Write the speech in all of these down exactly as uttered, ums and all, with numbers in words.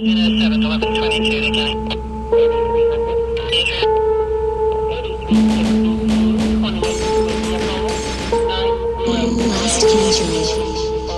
Last injury.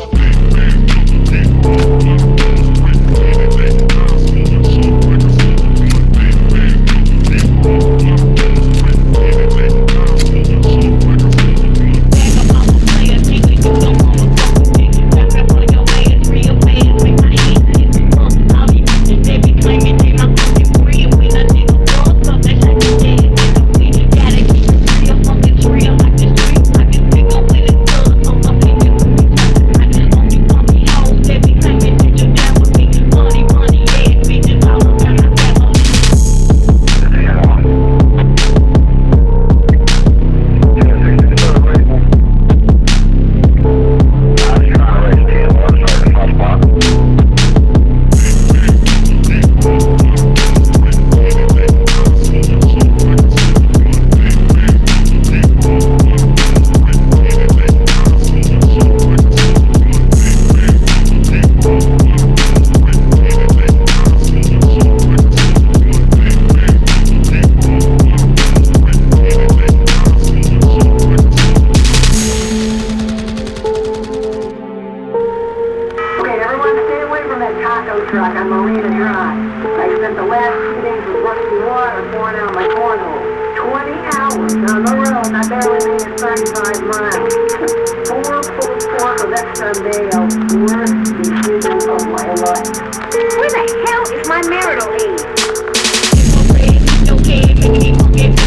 Taco truck on Marina Drive. I spent the last two days with rusty water pouring out my cornhole. twenty hours on the road, I barely made it thirty-five miles. Four pulled pork of extra mayo, worst decision of my life. Where the hell is my marital aid?